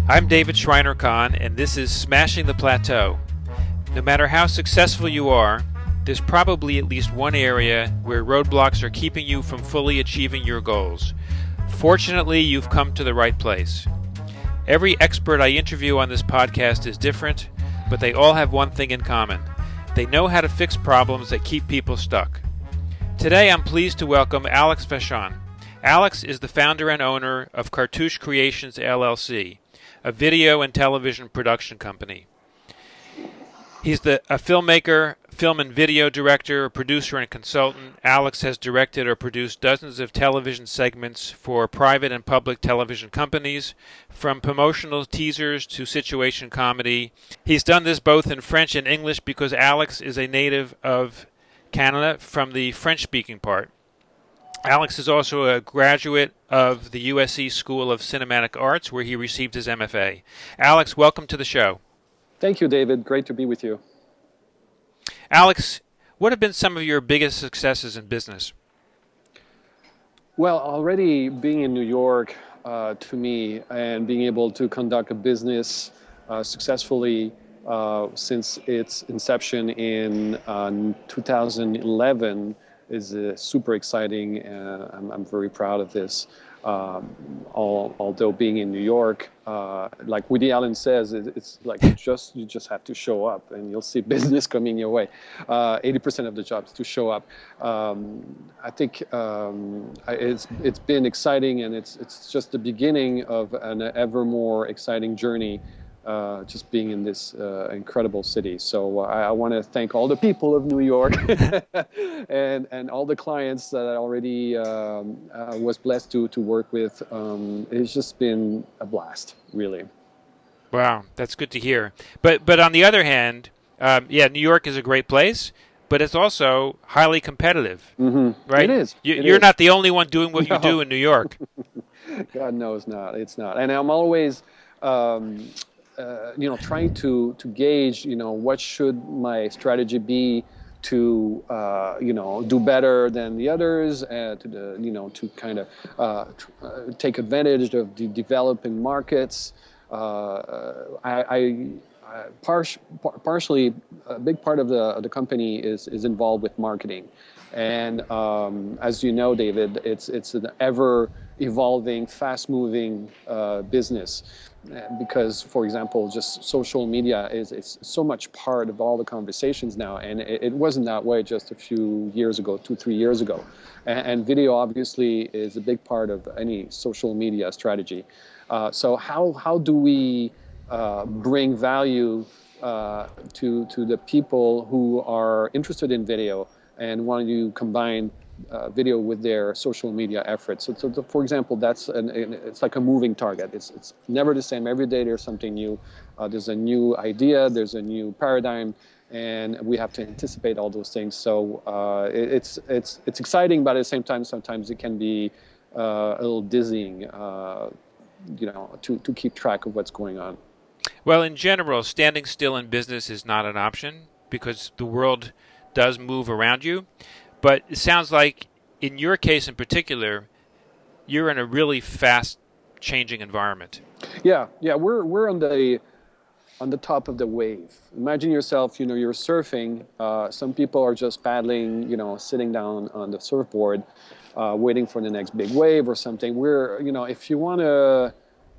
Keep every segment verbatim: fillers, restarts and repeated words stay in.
I'm David Schreiner-Kahn, and this is Smashing the Plateau. No matter how successful you are, there's probably at least one area where roadblocks are keeping you from fully achieving your goals. Fortunately, you've come to the right place. Every expert I interview on this podcast is different, but they all have one thing in common. They know how to fix problems that keep people stuck. Today, I'm pleased to welcome Alex Vachon. Alex is the founder and owner of Cartouche Creations, L L C, a video and television production company. He's the, a filmmaker, film and video director, a producer, and consultant. Alex has directed or produced dozens of television segments for private and public television companies, from promotional teasers to situation comedy. He's done this both in French and English because Alex is a native of Canada from the French-speaking part. Alex is also a graduate of the U S C School of Cinematic Arts, where he received his M F A. Alex, welcome to the show. Thank you, David. Great to be with you. Alex, what have been some of your biggest successes in business? Well, already being in New York, uh, to me, and being able to conduct a business uh, successfully uh, since its inception in uh, two thousand eleven is uh, super exciting. Uh, I'm, I'm very proud of this. Um, all, although being in New York, uh, like Woody Allen says, it, it's like just you just have to show up, and you'll see business coming your way. Uh, eighty percent of the jobs to show up. Um, I think um, it's it's been exciting, and it's it's just the beginning of an ever more exciting journey. Uh, just being in this uh, incredible city. So uh, I, I want to thank all the people of New York and and all the clients that I already um, uh, was blessed to to work with. Um, it's just been a blast, really. Wow, that's good to hear. But but on the other hand, um, yeah, New York is a great place, but it's also highly competitive, mm-hmm. right? It is. You, it you're is. not the only one doing what No. you do in New York. God knows not. It's not. And I'm always... Um, Uh, you know, trying to to gauge, you know, what should my strategy be to, uh, you know, do better than the others, and to the, you know, to kind of uh, tr- uh, take advantage of the developing markets. Uh, I, I, I par- par- partially a big part of the the company is is involved with marketing, and um, as you know, David, it's it's an ever evolving, fast-moving uh, business. Because, for example, just social media is it's so much part of all the conversations now, and it, it wasn't that way just a few years ago, two, three years ago. And, and video obviously is a big part of any social media strategy. Uh, so how how do we uh, bring value uh, to to the people who are interested in video and want to combine Uh, video with their social media efforts? So, so, so for example, that's an, an, it's like a moving target. It's it's never the same. Every day there's something new. Uh, there's a new idea. There's a new paradigm, and we have to anticipate all those things. So uh, it, it's it's it's exciting, but at the same time, sometimes it can be uh, a little dizzying. Uh, you know, to to keep track of what's going on. Well, in general, standing still in business is not an option because the world does move around you. But it sounds like, in your case in particular, you're in a really fast-changing environment. Yeah, yeah, we're we're on the on the top of the wave. Imagine yourself, you know, you're surfing. Uh, some people are just paddling, you know, sitting down on the surfboard, uh, waiting for the next big wave or something. We're, you know, if you want to,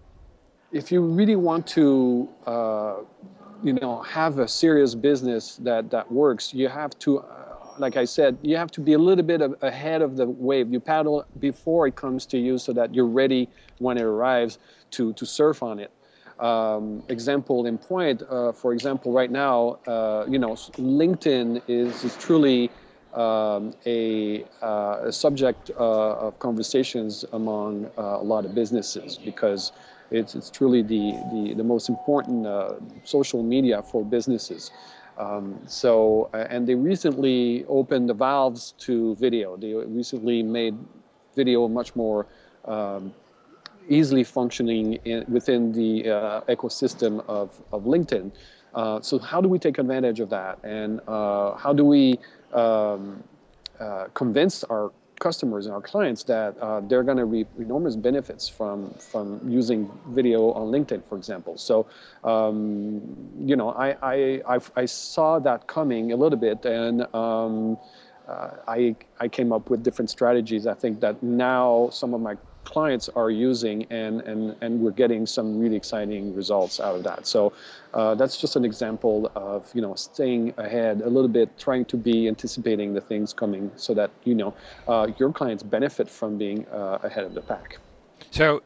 if you really want to, uh, you know, have a serious business that that works, you have to. Uh, Like I said, you have to be a little bit of ahead of the wave. You paddle before it comes to you so that you're ready when it arrives to, to surf on it. Um, example in point, uh, for example, right now, uh, you know, LinkedIn is, is truly um, a, uh, a subject uh, of conversations among uh, a lot of businesses because it's, it's truly the, the, the most important uh, social media for businesses. Um, so, uh, and they recently opened the valves to video. They recently made video much more um, easily functioning in, within the uh, ecosystem of, of LinkedIn. Uh, so how do we take advantage of that? And uh, how do we um, uh, convince our customers and our clients that uh, they're going to reap enormous benefits from from using video on LinkedIn, for example. So, um, you know, I, I I've, I saw that coming a little bit, and um, uh, I I came up with different strategies. I think that now some of my clients are using, and and and we're getting some really exciting results out of that. So uh, that's just an example of, you know, staying ahead a little bit, trying to be anticipating the things coming, so that, you know, uh, your clients benefit from being uh, ahead of the pack. So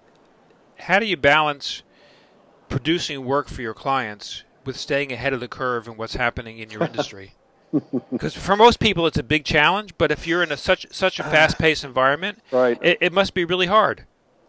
how do you balance producing work for your clients with staying ahead of the curve in what's happening in your industry? Because for most people, it's a big challenge. But if you're in a such such a fast-paced environment, right, it, it must be really hard.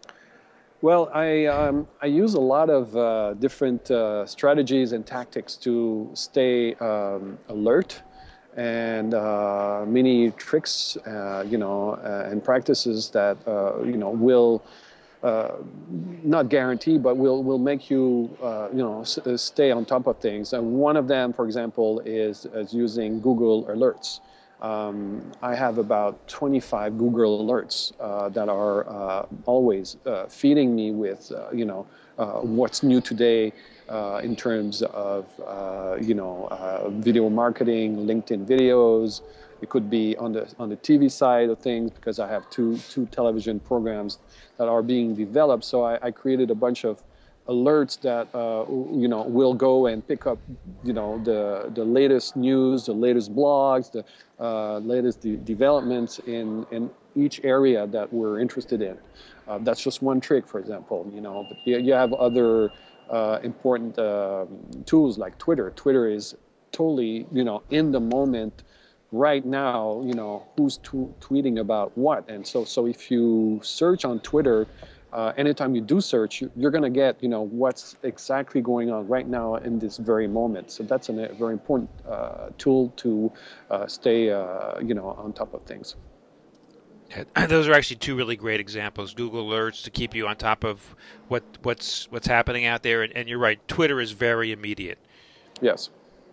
Well, I um, I use a lot of uh, different uh, strategies and tactics to stay um, alert, and uh, many tricks, uh, you know, uh, and practices that uh, you know will. Uh, not guarantee, but will will make you uh, you know s stay on top of things. And one of them, for example, is, is using Google Alerts. Um, I have about twenty-five Google Alerts uh, that are uh, always uh, feeding me with uh, you know uh, what's new today uh, in terms of uh, you know uh, video marketing, LinkedIn videos. It could be on the on the T V side of things, because I have two two television programs that are being developed. So I, I created a bunch of alerts that uh, you know will go and pick up you know the the latest news, the latest blogs, the uh, latest de developments in in each area that we're interested in. Uh, that's just one trick, for example. You know, but you, you have other uh, important uh, tools like Twitter. Twitter is totally you know in the moment. Right now, you know, who's tweeting about what. And so, so if you search on Twitter, uh, anytime you do search, you're going to get, you know, what's exactly going on right now in this very moment. So that's a very important uh, tool to uh, stay, uh, you know, on top of things. Those are actually two really great examples. Google Alerts to keep you on top of what what's what's happening out there, and, and you're right. Twitter is very immediate. Yes.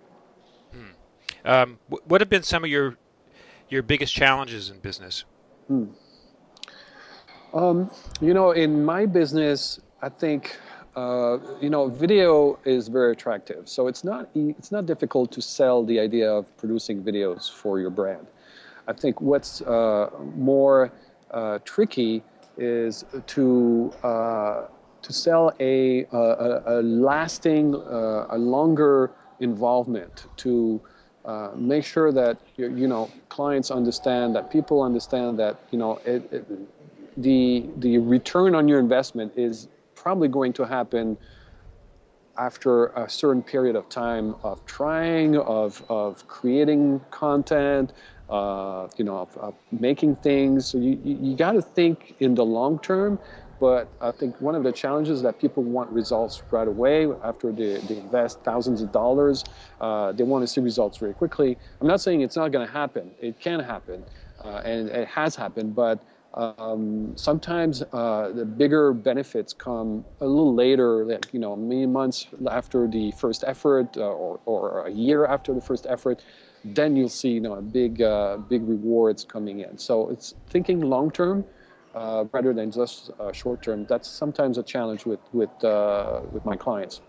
Um, what have been some of your your biggest challenges in business? Hmm. Um, you know, in my business, I think uh, you know video is very attractive. So it's not e it's not difficult to sell the idea of producing videos for your brand. I think what's uh, more uh, tricky is to uh, to sell a a, a lasting, uh, a longer involvement, to Uh, make sure that you, you know clients understand, that people understand that you know it, it, the the return on your investment is probably going to happen after a certain period of time of trying, of of creating content, uh, you know, of, of making things. So you you, you got to think in the long term. But I think one of the challenges is that people want results right away after they, they invest thousands of dollars. Uh, they want to see results very quickly. I'm not saying it's not going to happen. It can happen, uh, and it has happened. But um, sometimes uh, the bigger benefits come a little later, like, you know, many months after the first effort, uh, or, or a year after the first effort. Then you'll see, you know, a big, uh, big rewards coming in. So it's thinking long term. Uh, rather than just uh, short term. That's sometimes a challenge with with uh, with my clients.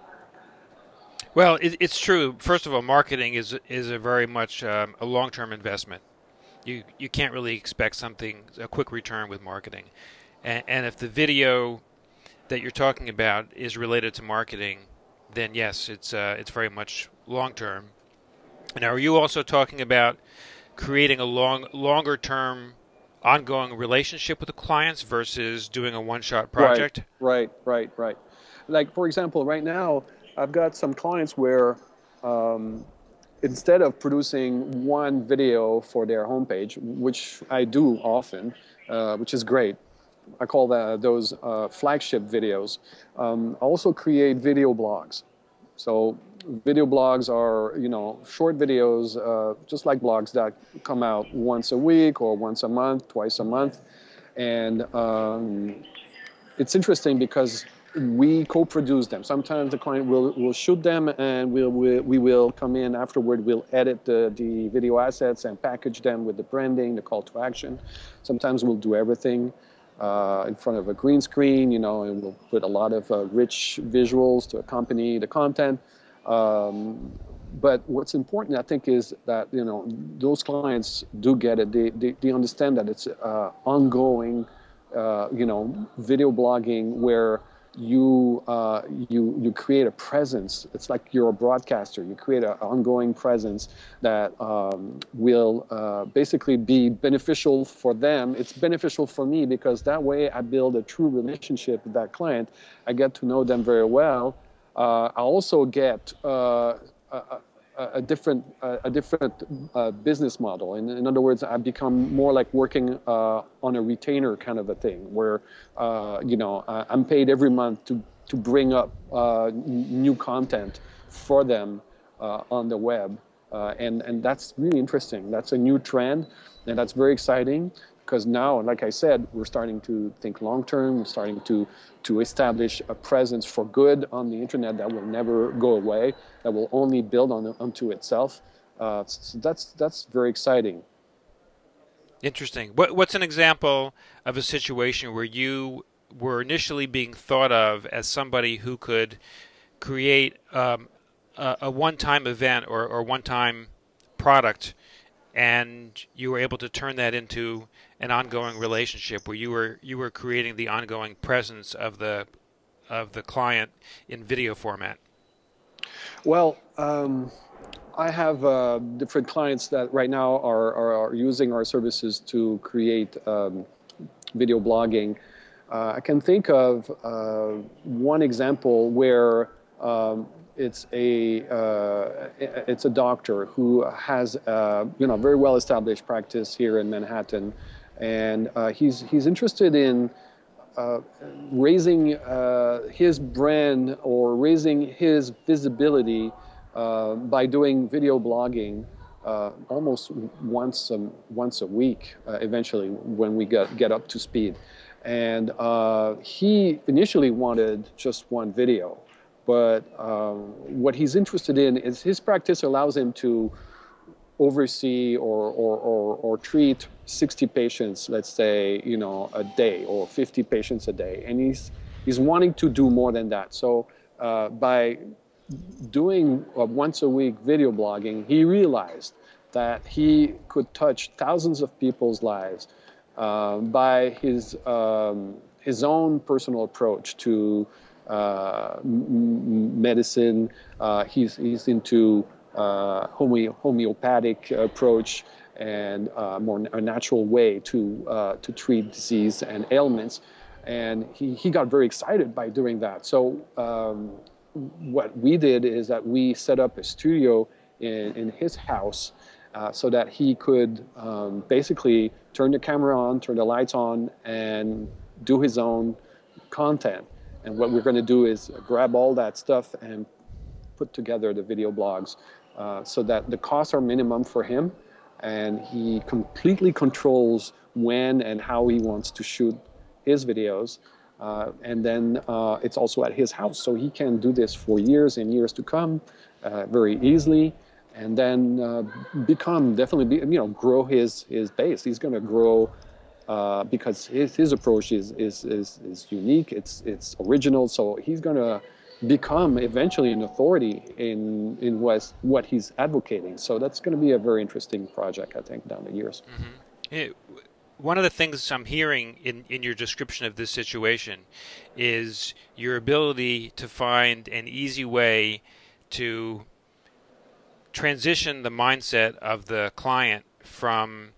Well, it, it's true. First of all, marketing is is a very much um, a long term investment. You you can't really expect something a quick return with marketing, and, and if the video that you're talking about is related to marketing, then yes, it's uh, it's very much long term. Now, are you also talking about creating a long longer term ongoing relationship with the clients versus doing a one-shot project? Right, right, right, right. Like, for example, right now, I've got some clients where um, instead of producing one video for their homepage, which I do often, uh, which is great, I call that those uh, flagship videos, um, I also create video blogs. So video blogs are, you know, short videos, uh, just like blogs that come out once a week or once a month, twice a month. And um, it's interesting because we co-produce them. Sometimes the client will, will shoot them, and we'll, we, we will come in afterward. We'll edit the, the video assets and package them with the branding, the call to action. Sometimes we'll do everything uh, in front of a green screen, you know, and we'll put a lot of uh, rich visuals to accompany the content. Um, but what's important, I think, is that, you know, those clients do get it. They, they, they understand that it's uh, ongoing, uh, you know, video blogging where you uh, you you create a presence. It's like you're a broadcaster. You create an ongoing presence that um, will uh, basically be beneficial for them. It's beneficial for me because that way I build a true relationship with that client. I get to know them very well. Uh, I also get uh, a, a different a different uh, business model. In, in other words, I become more like working uh, on a retainer kind of a thing, where uh, you know I'm paid every month to to bring up uh, new content for them uh, on the web, uh, and and that's really interesting. That's a new trend, and that's very exciting. Because now, like I said, we're starting to think long term. We're starting to to establish a presence for good on the internet that will never go away, that will only build on onto itself. Uh, so that's that's very exciting. Interesting. What what's an example of a situation where you were initially being thought of as somebody who could create um, a, a one-time event or, or one-time product, and you were able to turn that into an ongoing relationship where you were you were creating the ongoing presence of the of the client in video format? Well, um, I have uh, different clients that right now are, are, are using our services to create um, video blogging. Uh, I can think of uh, one example where um, it's a uh, it's a doctor who has uh, you know very well established practice here in Manhattan, and uh, he's he's interested in uh, raising uh, his brand or raising his visibility uh, by doing video blogging uh, almost once a, once a week. Uh, eventually, when we get get up to speed, and uh, he initially wanted just one video. But um, what he's interested in is his practice allows him to oversee or, or, or, or treat sixty patients, let's say, you know, a day, or fifty patients a day. And he's, he's wanting to do more than that. So uh, by doing a once a week video blogging, he realized that he could touch thousands of people's lives uh, by his, um, his own personal approach to Uh, medicine. Uh, he's he's into uh, home- homeopathic approach and uh, more a natural way to uh, to treat disease and ailments, and he, he got very excited by doing that. So um, what we did is that we set up a studio in, in his house uh, so that he could um, basically turn the camera on, turn the lights on, and do his own content. And what we're going to do is grab all that stuff and put together the video blogs uh, so that the costs are minimum for him, and he completely controls when and how he wants to shoot his videos. Uh, and then uh, it's also at his house, so he can do this for years and years to come uh, very easily, and then uh, become definitely, be, you know, grow his, his base. He's going to grow Uh, because his, his approach is, is, is, is unique, it's, it's original, so he's going to become eventually an authority in, in what, what he's advocating. So that's going to be a very interesting project, I think, down the years. Mm-hmm. Yeah, one of the things I'm hearing in, in your description of this situation is your ability to find an easy way to transition the mindset of the client from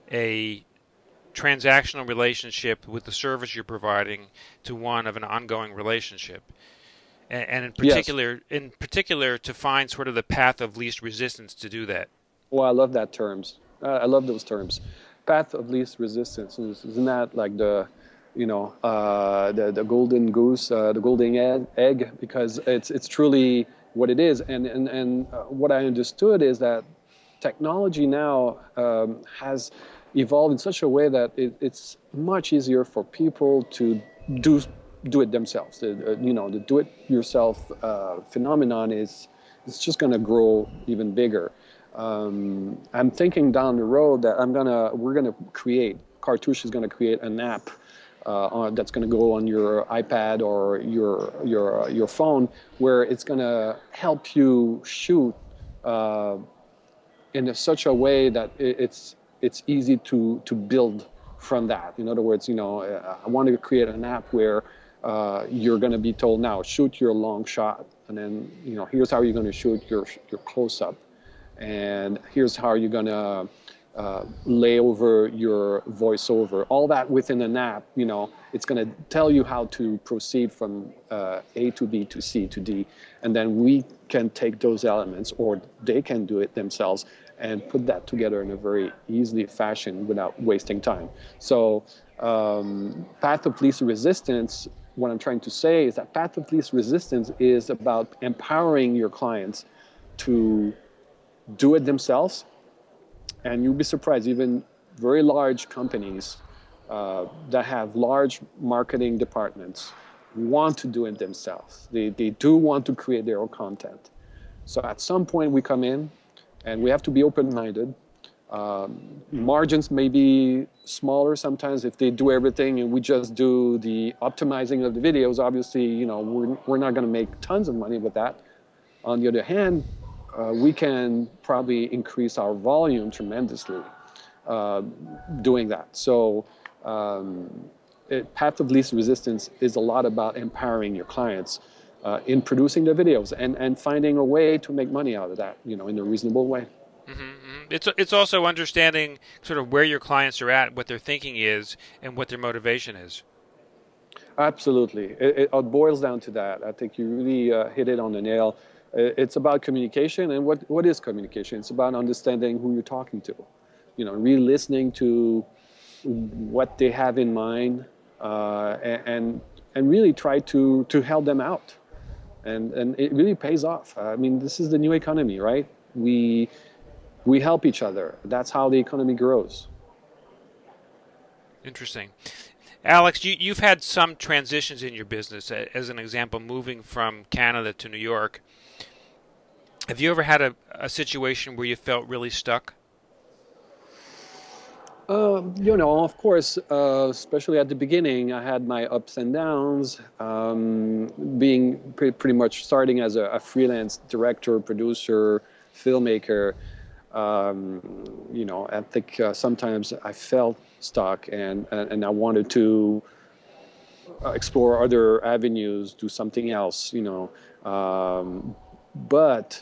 a transactional relationship with the service you're providing to one of an ongoing relationship, and, and in particular, yes. in particular, to find sort of the path of least resistance to do that. Well, I love that terms. Uh, I love those terms. Path of least resistance. Isn't that like the, you know, uh, the the golden goose, uh, the golden egg? Because it's it's truly what it is. And and and uh, what I understood is that technology now um, has evolved in such a way that it, it's much easier for people to do do it themselves. The, uh, you know, the do-it-yourself uh, phenomenon is it's just going to grow even bigger. Um, I'm thinking down the road that I'm gonna we're gonna create Cartouche is gonna create an app uh, on, that's gonna go on your iPad or your your uh, your phone, where it's gonna help you shoot uh, in a, such a way that it, it's it's easy to to build from that. In other words, you know, I wanted to create an app where uh, you're gonna be told, now shoot your long shot, and then, you know, here's how you're gonna shoot your your close up. And here's how you're gonna uh, lay over your voiceover. All that within an app, you know, it's gonna tell you how to proceed from uh, A to B to C to D, and then we can take those elements, or they can do it themselves, and put that together in a very easy fashion without wasting time. So um, Path of Least Resistance, what I'm trying to say is that Path of Least Resistance is about empowering your clients to do it themselves. And you'll be surprised, even very large companies uh, that have large marketing departments want to do it themselves. They, they do want to create their own content. So at some point we come in and we have to be open-minded. Um, margins may be smaller sometimes if they do everything and we just do the optimizing of the videos. Obviously, you know, we're, we're not going to make tons of money with that. On the other hand, Uh, we can probably increase our volume tremendously uh, doing that. So um, it, Path of Least Resistance is a lot about empowering your clients uh, in producing the videos and, and finding a way to make money out of that, you know, in a reasonable way. Mm-hmm. It's, it's also understanding sort of where your clients are at, what their thinking is, and what their motivation is. Absolutely. It, it, it boils down to that. I think you really uh, hit it on the nail. It's about communication, and what, what is communication? It's about understanding who you're talking to, you know, really listening to what they have in mind, uh, and and really try to to help them out, and and it really pays off. I mean, this is the new economy, right? We we help each other. That's how the economy grows. Interesting. Alex, you, you've had some transitions in your business. As an example, moving from Canada to New York. Have you ever had a, a situation where you felt really stuck? Uh, you know, of course, uh, especially at the beginning, I had my ups and downs. Um, being pre pretty much starting as a, a freelance director, producer, filmmaker, um, you know, I think uh, sometimes I felt stuck, and, and, and I wanted to explore other avenues, do something else, you know. Um, but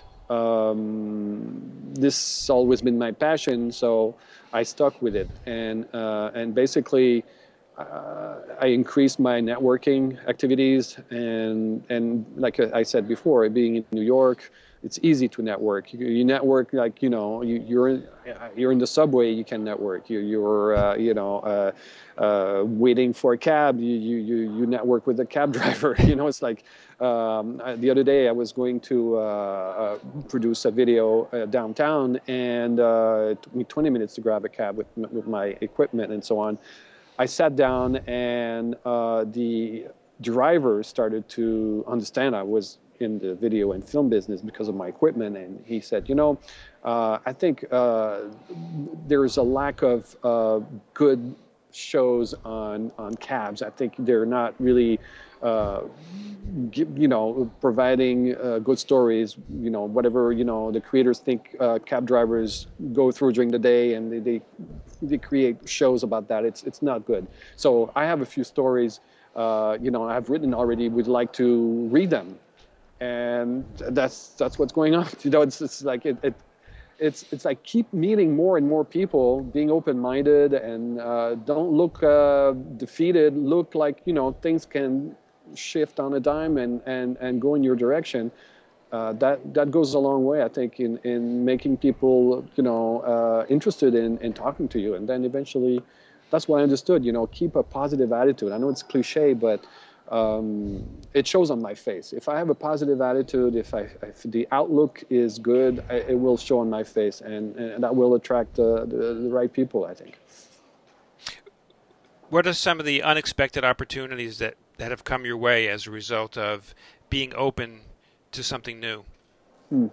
um, this has always been my passion, so I stuck with it. And, uh, and basically, uh, I increased my networking activities, and, and like I said before, being in New York, it's easy to network. You, you network like, you know, you, you're in, you're in the subway, you can network. You, you're, uh, you know, uh, uh, waiting for a cab, you, you, you, you network with the cab driver. You know, it's like um, the other day I was going to uh, uh, produce a video uh, downtown, and uh, it took me twenty minutes to grab a cab with, with my equipment and so on. I sat down, and uh, the driver started to understand I was in the video and film business because of my equipment, and he said, you know, uh, I think uh, there's a lack of uh, good shows on on cabs. I think they're not really uh, you know, providing uh, good stories, you know, whatever, you know, the creators think uh, cab drivers go through during the day, and they, they they create shows about that. It's it's not good. So I have a few stories, uh, you know, I've written already. We'd like to read them. And that's that's what's going on. You know, it's it's like it, it it's it's like keep meeting more and more people, being open-minded, and uh, don't look uh, defeated. Look like, you know, things can shift on a dime and and and go in your direction. Uh, that that goes a long way, I think, in in making people, you know, uh, interested in in talking to you. And then eventually, that's what I understood. You know, keep a positive attitude. I know it's cliche, but Um, it shows on my face. If I have a positive attitude, if, I, if the outlook is good, I, it will show on my face, and, and that will attract uh, the, the right people, I think. What are some of the unexpected opportunities that that have come your way as a result of being open to something new? Hmm.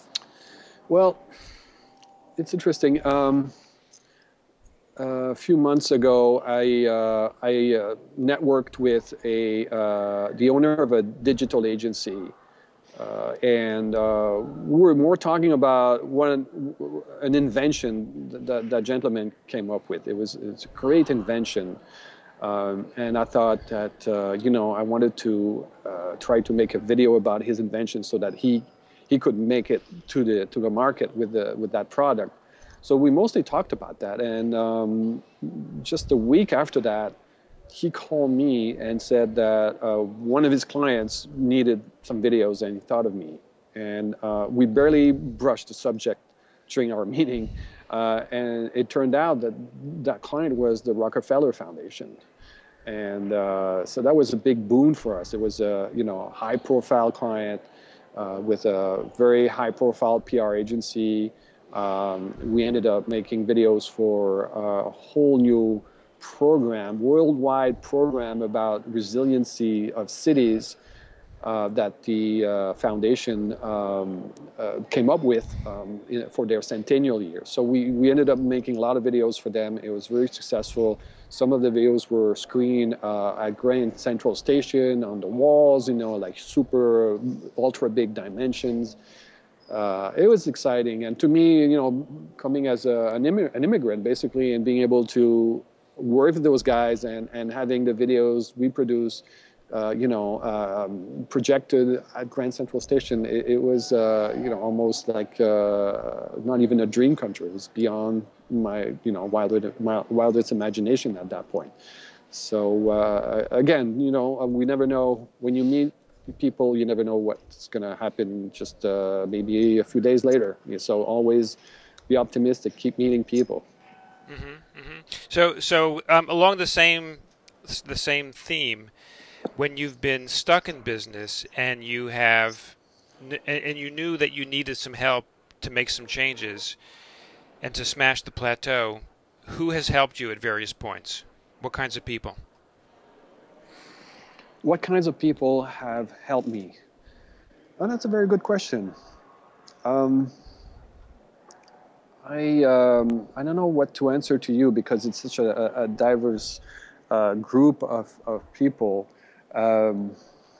Well, it's interesting. Um, a few months ago, I uh, I uh, networked with a uh, the owner of a digital agency, uh, and uh, we were more talking about one an invention that that gentleman came up with. It was it's a great invention. Um, and I thought that, uh, you know, I wanted to uh, try to make a video about his invention so that he he could make it to the to the market with the with that product. So we mostly talked about that. And um, just a week after that, he called me and said that uh, one of his clients needed some videos and he thought of me. And uh, we barely brushed the subject during our meeting. Uh, and it turned out that that client was the Rockefeller Foundation. And uh, so that was a big boon for us. It was a, you know, high-profile client uh, with a very high-profile P R agency. Um, we ended up making videos for a whole new program, worldwide program about resiliency of cities uh, that the uh, foundation um, uh, came up with um, in, for their centennial year. So we, we ended up making a lot of videos for them. It was very successful. Some of the videos were screened uh, at Grand Central Station on the walls, you know, like super ultra big dimensions. Uh, it was exciting. And to me, you know, coming as a, an, Im- an immigrant basically and being able to work with those guys and, and having the videos we produce Uh, you know, um, projected at Grand Central Station, it, it was, uh, you know, almost like uh, not even a dream come true. It was beyond my, you know, wildest, wildest imagination at that point. So uh, again, you know, we never know when you meet people, you never know what's going to happen just uh, maybe a few days later. So always be optimistic, keep meeting people. Mm-hmm, mm-hmm. So, so um, along the same, the same theme, when you've been stuck in business and you have, and you knew that you needed some help to make some changes and to smash the plateau, who has helped you at various points? What kinds of people? What kinds of people have helped me? Oh, that's a very good question. Um, I um, I don't know what to answer to you because it's such a, a diverse uh, group of, of people. Um,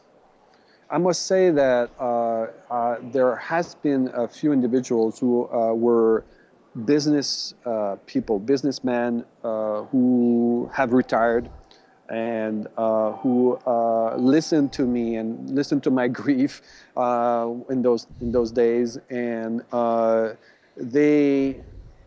I must say that uh, uh, there has been a few individuals who uh, were business uh, people, businessmen uh, who have retired and uh, who uh, listened to me and listened to my grief uh, in those in those days, and uh, they.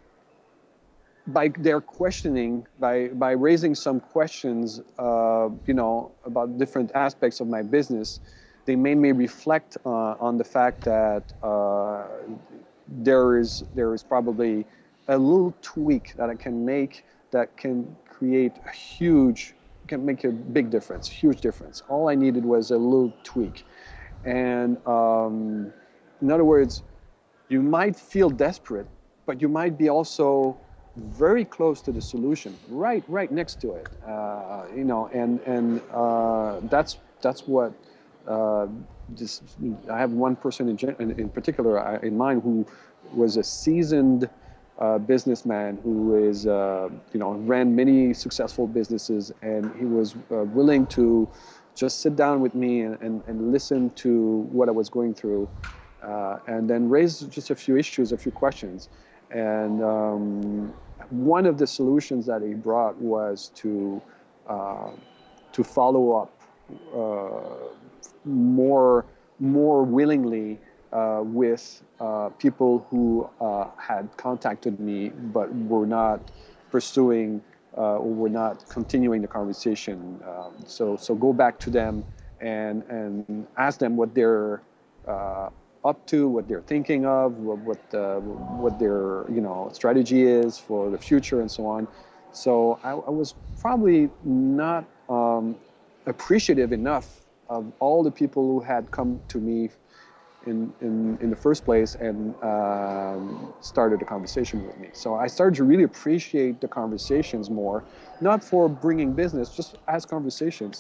By their questioning, by, by raising some questions, uh, you know, about different aspects of my business, they made me reflect uh, on the fact that uh, there is there is probably a little tweak that I can make that can create a huge, can make a big difference, huge difference. All I needed was a little tweak, and um, in other words, you might feel desperate, but you might be also very close to the solution, right, right next to it, uh, you know, and and uh, that's that's what uh, this. I have one person in in, in particular in mind who was a seasoned uh, businessman who is, uh, you know, ran many successful businesses, and he was uh, willing to just sit down with me and, and, and listen to what I was going through, uh, and then raise just a few issues, a few questions. And um, one of the solutions that he brought was to uh, to follow up uh, more more willingly uh, with uh, people who uh, had contacted me but were not pursuing uh, or were not continuing the conversation. Um, so so go back to them and and ask them what they're uh, up to, what they're thinking of, what what, uh, what their you know strategy is for the future, and so on. So I, I was probably not um, appreciative enough of all the people who had come to me in in, in the first place and um, started a conversation with me. So I started to really appreciate the conversations more, not for bringing business, just as conversations.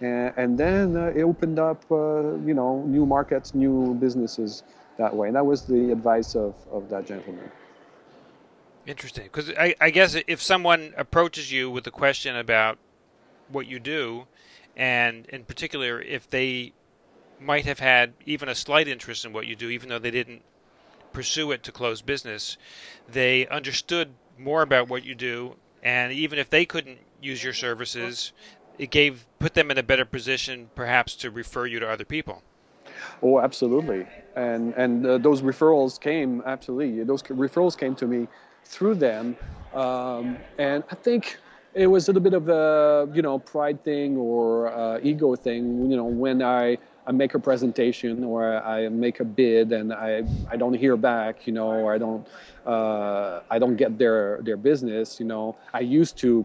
and, and then uh, it opened up, uh, you know, new markets, new businesses that way. And that was the advice of, of that gentleman. Interesting, because I, I guess if someone approaches you with a question about what you do, and in particular if they might have had even a slight interest in what you do, even though they didn't pursue it to close business, they understood more about what you do, and even if they couldn't use your services, it gave put them in a better position perhaps to refer you to other people. Oh, absolutely. And and uh, those referrals came, absolutely. Those referrals came to me through them. Um, and I think it was a little bit of a, you know, pride thing or uh, ego thing, you know, when I, I make a presentation or I make a bid and I, I don't hear back, you know, or I don't, uh, I don't get their, their business, you know. I used to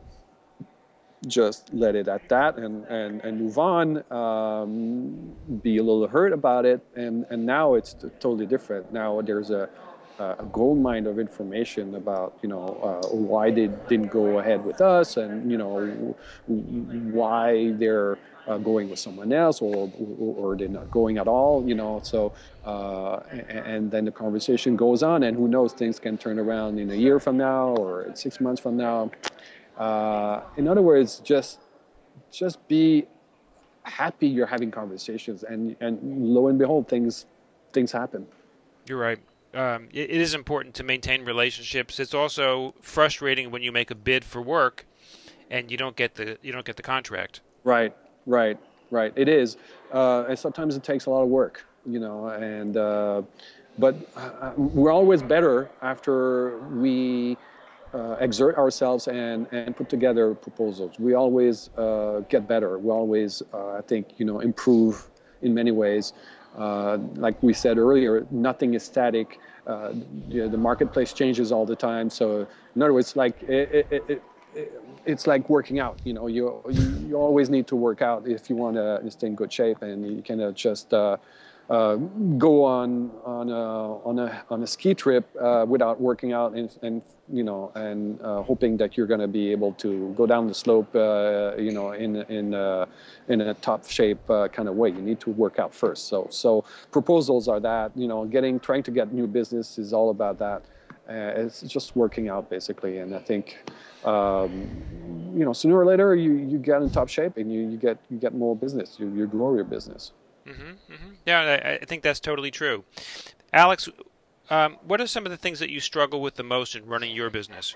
just let it at that and, and, and move on, um, be a little hurt about it. And, and now it's totally different. Now there's a, a gold mine of information about, you know, uh, why they didn't go ahead with us and, you know, why they're uh, going with someone else or, or, or they're not going at all, you know. So, uh, and, and then the conversation goes on and who knows, things can turn around in a year from now or six months from now. Uh, in other words, just just be happy you're having conversations, and, and lo and behold, things things happen. You're right. Um, it, it is important to maintain relationships. It's also frustrating when you make a bid for work and you don't get the you don't get the contract. Right, right, right. It is, uh, and sometimes it takes a lot of work, you know. And uh, but uh, we're always better after we. Uh, exert ourselves and, and put together proposals. We always uh, get better. We always, uh, I think, you know, improve in many ways. Uh, like we said earlier, nothing is static. Uh, you know, the marketplace changes all the time. So, in other words, like it, it, it, it, it's like working out. You know, you, you you always need to work out if you want to stay in good shape, and you cannot just. Uh, Uh, go on on a on a on a ski trip uh, without working out and, and you know and uh, hoping that you're going to be able to go down the slope uh, you know in in uh, in a top shape uh, kind of way. You need to work out first. So so proposals are that, you know, getting trying to get new business is all about that. Uh, it's just working out basically, and I think um, you know sooner or later you, you get in top shape and you, you get you get more business. You you grow your business. Mm-hmm, mm-hmm. Yeah, I, I think that's totally true. Alex, um, what are some of the things that you struggle with the most in running your business?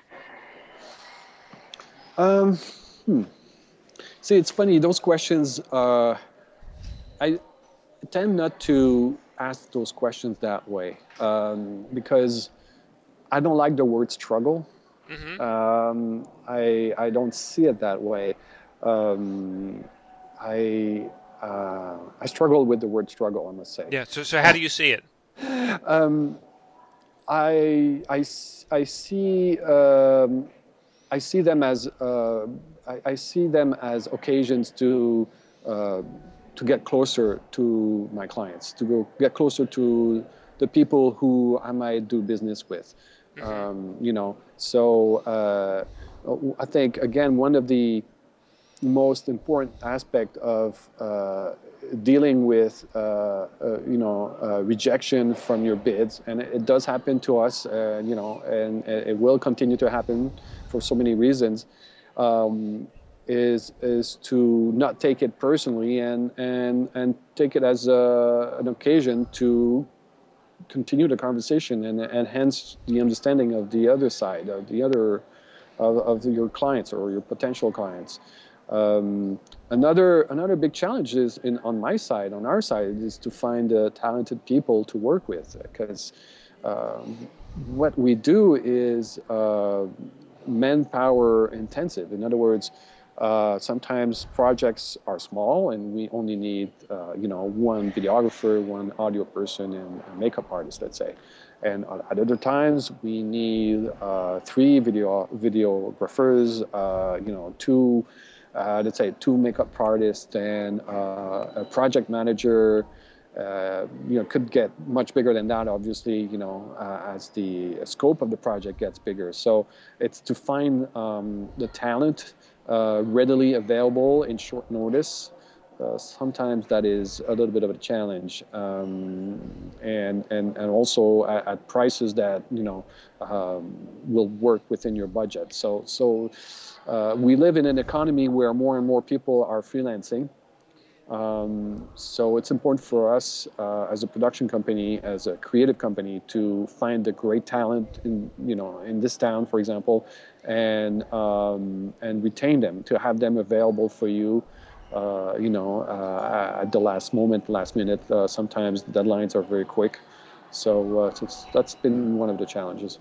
Um, hmm. See, it's funny, those questions, uh, I tend not to ask those questions that way um, because I don't like the word struggle. Mm-hmm. um, I, I don't see it that way. Um, I... Uh, I struggle with the word struggle, I must say. Yeah. So, so how do you see it? um, I, I, I see um, I see them as uh, I, I see them as occasions to uh, to get closer to my clients, to go get closer to the people who I might do business with. Mm-hmm. Um, you know, so uh, I think again one of the most important aspect of uh, dealing with, uh, uh, you know, uh, rejection from your bids, and it, it does happen to us, uh, you know, and, and it will continue to happen for so many reasons, um, is is to not take it personally and and and take it as a, an occasion to continue the conversation and and hence the understanding of the other side, of the other of, of your clients or your potential clients. Um, another another big challenge is in on my side, on our side, is to find uh, talented people to work with, because um, what we do is uh, manpower intensive. In other words, uh, sometimes projects are small and we only need uh, you know one videographer, one audio person, and a makeup artist, let's say. And at other times we need uh, three video videographers, uh, you know, two. Uh, let's say two makeup artists and uh, a project manager. Uh, you know, could get much bigger than that, obviously, you know, uh, as the scope of the project gets bigger. So it's to find um, the talent uh, readily available in short notice uh, sometimes that is a little bit of a challenge, um, and and and also at, at prices that you know um, will work within your budget. So so uh, we live in an economy where more and more people are freelancing. Um, so it's important for us uh, as a production company, as a creative company, to find the great talent in you know in this town, for example, and um, and retain them, to have them available for you. Uh, you know, uh, at the last moment, last minute. Uh, sometimes the deadlines are very quick, so, uh, so it's, that's been one of the challenges.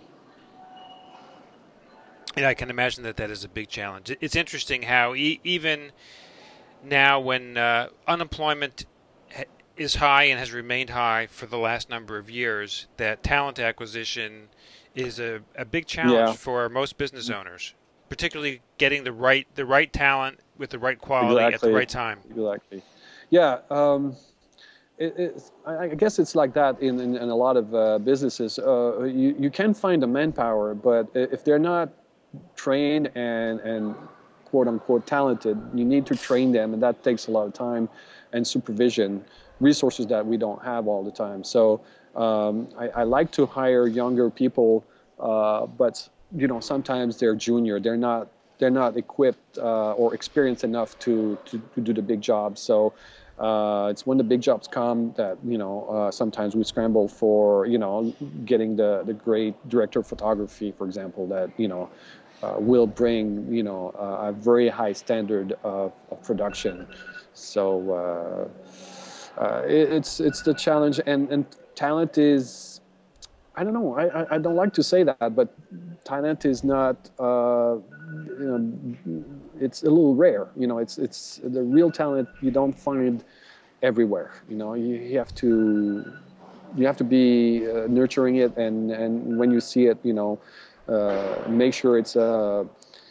Yeah, I can imagine that that is a big challenge. It's interesting how e- even now, when uh, unemployment is high and has remained high for the last number of years, that talent acquisition is a, a big challenge Yeah. for most business owners, particularly getting the right the right talent with the right quality at the Exactly. right time. Exactly. Yeah. Um, it, it's, I, I guess it's like that in, in, in a lot of uh, businesses. Uh, you, you can find the manpower, but if they're not trained and, and quote unquote talented, you need to train them, and that takes a lot of time and supervision, resources that we don't have all the time. So um, I, I like to hire younger people, uh, but you know sometimes they're junior, they're not they're not equipped uh, or experienced enough to, to, to do the big jobs. So uh, it's when the big jobs come that you know uh, sometimes we scramble for you know getting the the great director of photography, for example, that you know uh, will bring you know uh, a very high standard of, of production. So uh, uh, it, it's it's the challenge, and and talent is, I don't know, I I don't like to say that, but talent is not. Uh, you know, it's a little rare. You know, it's it's the real talent you don't find everywhere. You know, you, you have to you have to be uh, nurturing it, and and when you see it, you know, uh, make sure it's a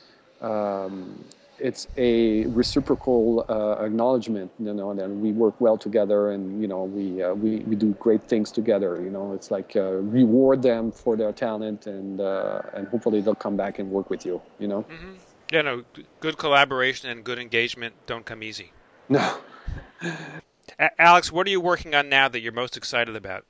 um, it's a reciprocal uh, acknowledgement. You know, and we work well together, and you know, we uh, we we do great things together. You know, it's like uh, reward them for their talent, and uh, and hopefully they'll come back and work with you. You know. Mm-hmm. Yeah, no, good collaboration and good engagement don't come easy. No. A- Alex, what are you working on now that you're most excited about?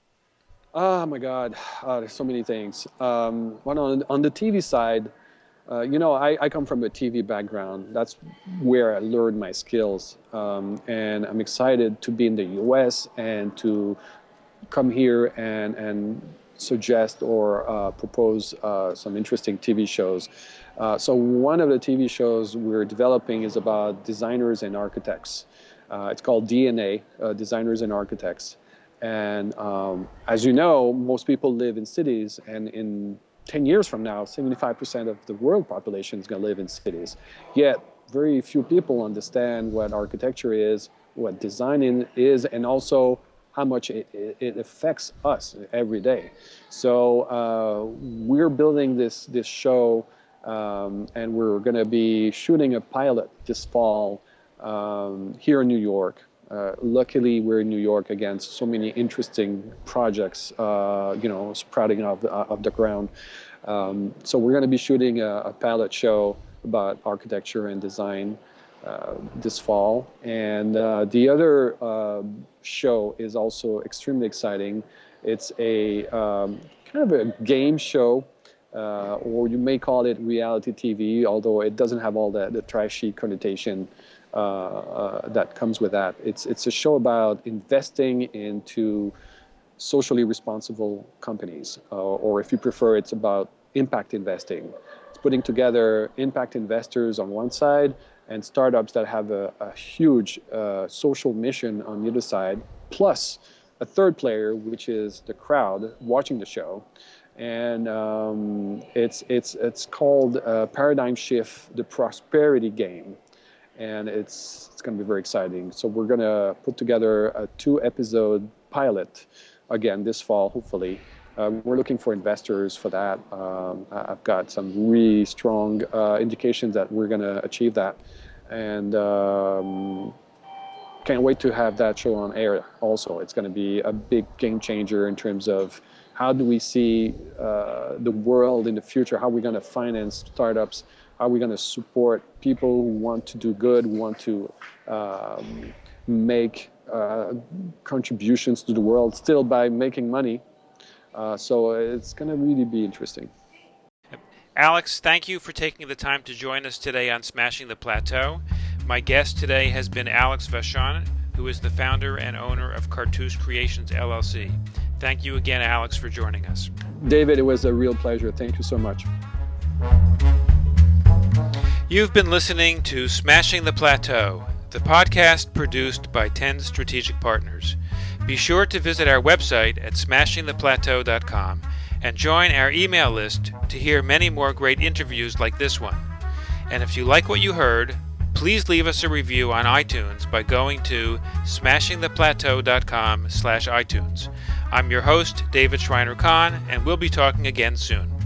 Oh my God, uh, there's so many things. Um, one on on the T V side, uh, you know, I, I come from a T V background. That's where I learned my skills, um, and I'm excited to be in the U S and to come here and and suggest or uh, propose uh, some interesting T V shows. Uh, so one of the T V shows we're developing is about designers and architects. Uh, it's called D N A, uh, Designers and Architects. And um, as you know, most people live in cities, and in ten years from now, seventy-five percent of the world population is going to live in cities. Yet, very few people understand what architecture is, what design is, and also how much it, it, it affects us every day. So uh, we're building this, this show, um, and we're going to be shooting a pilot this fall um, here in New York. Uh, luckily, we're in New York again. So many interesting projects, uh, you know, sprouting out of the, of the ground. Um, so we're going to be shooting a, a pilot show about architecture and design uh, this fall. And uh, the other uh, show is also extremely exciting. It's a um, kind of a game show, uh, or you may call it reality T V, although it doesn't have all the, the trashy connotation Uh, uh, that comes with that. It's it's a show about investing into socially responsible companies, uh, or if you prefer, it's about impact investing. It's putting together impact investors on one side and startups that have a, a huge uh, social mission on the other side, plus a third player, which is the crowd watching the show. And um, it's it's it's called uh, Paradigm Shift: The Prosperity Game. And it's it's going to be very exciting. So we're going to put together a two-episode pilot again this fall, hopefully. Uh, we're looking for investors for that. Um, I've got some really strong uh, indications that we're going to achieve that, and um, can't wait to have that show on air. Also, it's going to be a big game changer in terms of how do we see uh, the world in the future? How are we going to finance startups? How are we going to support people who want to do good, who want to um, make uh, contributions to the world still by making money. Uh, so it's going to really be interesting. Alex, thank you for taking the time to join us today on Smashing the Plateau. My guest today has been Alex Vachon, who is the founder and owner of Cartouche Creations, L L C. Thank you again, Alex, for joining us. David, it was a real pleasure. Thank you so much. You've been listening to Smashing the Plateau, the podcast produced by ten Strategic Partners. Be sure to visit our website at smashing the plateau dot com and join our email list to hear many more great interviews like this one. And if you like what you heard, please leave us a review on iTunes by going to smashing the plateau dot com slash iTunes. I'm your host, David Schreiner-Kahn, and we'll be talking again soon.